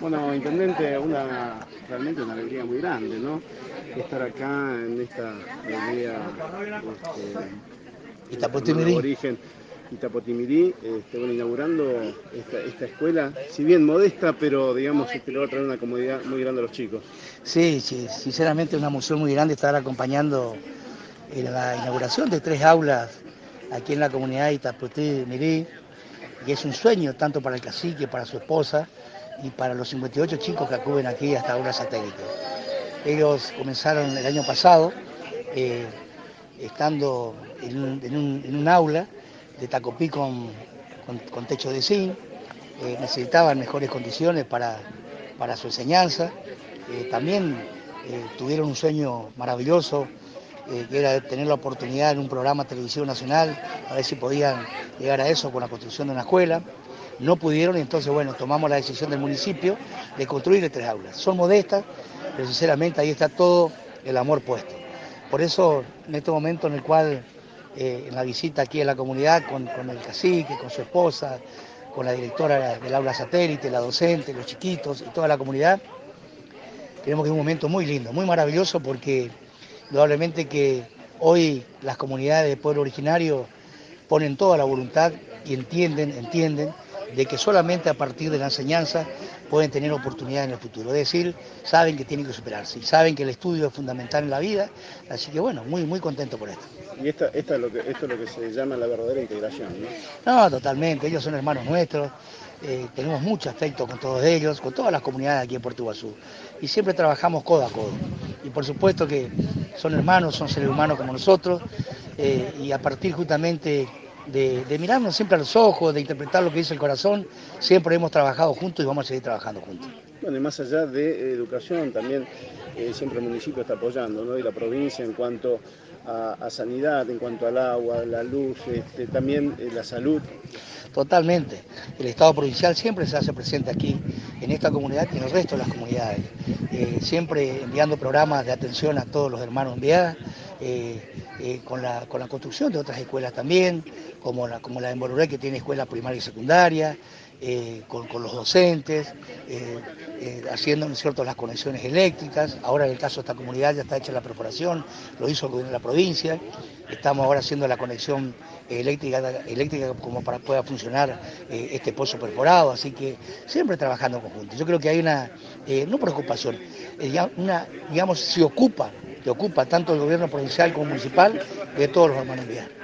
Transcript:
Bueno, intendente, realmente una alegría muy grande, ¿no? Estar acá en esta aldea Itapotimirí. aborigen Itapotimirí, bueno, inaugurando esta escuela, si bien modesta, pero digamos le va a traer una comodidad muy grande a los chicos. Sí, sí, sinceramente una emoción muy grande estar acompañando en la inauguración de 3 aulas aquí en la comunidad de Itapotimirí, y es un sueño tanto para el cacique, para su esposa y para los 58 chicos que acuden aquí a esta aula satélite. Ellos comenzaron el año pasado eh, estando en un aula de Tacopí con techo de zinc, necesitaban mejores condiciones para su enseñanza. También tuvieron un sueño maravilloso, que era tener la oportunidad en un programa televisivo nacional, a ver si podían llegar a eso con la construcción de una escuela. No pudieron y entonces, bueno, tomamos la decisión del municipio de construir 3 aulas. Son modestas, pero sinceramente ahí está todo el amor puesto. Por eso, en este momento en el cual, en la visita aquí a la comunidad con el cacique, con su esposa, con la directora del aula satélite, la docente, los chiquitos y toda la comunidad, creemos que es un momento muy lindo, muy maravilloso, porque indudablemente que hoy las comunidades de pueblo originario ponen toda la voluntad y entienden de que solamente a partir de la enseñanza pueden tener oportunidad en el futuro. Es decir, saben que tienen que superarse y saben que el estudio es fundamental en la vida, así que bueno, muy contento por esto. Y esto es lo que se llama la verdadera integración, ¿no? No, totalmente, ellos son hermanos nuestros, tenemos mucho afecto con todos ellos, con todas las comunidades aquí en Puerto Iguazú, y siempre trabajamos codo a codo. Y por supuesto que son hermanos, son seres humanos como nosotros, y a partir justamente de mirarnos siempre a los ojos, de interpretar lo que dice el corazón, siempre hemos trabajado juntos y vamos a seguir trabajando juntos. Bueno, y más allá de educación, también siempre el municipio está apoyando, ¿no? Y la provincia en cuanto a sanidad, en cuanto al agua, la luz, también la salud. Totalmente. El Estado provincial siempre se hace presente aquí, en esta comunidad y en el resto de las comunidades, siempre enviando programas de atención a todos los hermanos en vía, con la construcción de otras escuelas también, como la de Moruré, que tiene escuela primaria y secundaria, con los docentes, haciendo, ¿no es cierto?, las conexiones eléctricas. Ahora en el caso de esta comunidad ya está hecha la perforación, lo hizo el gobierno de la provincia. Estamos ahora haciendo la conexión eléctrica como para que pueda funcionar este pozo perforado, así que siempre trabajando en conjunto. Yo creo que hay una, no preocupación, digamos, se ocupa tanto el gobierno provincial como municipal de todos los hermanos en vía.